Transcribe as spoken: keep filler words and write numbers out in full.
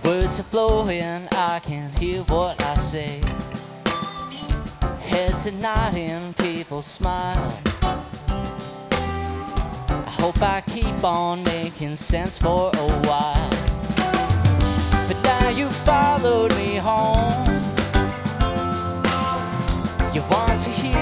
Words are flowing, I can't hear what I say. Heads are nodding, people smile. I hope I keep on making sense for a while. But now you followed me home. You want to hear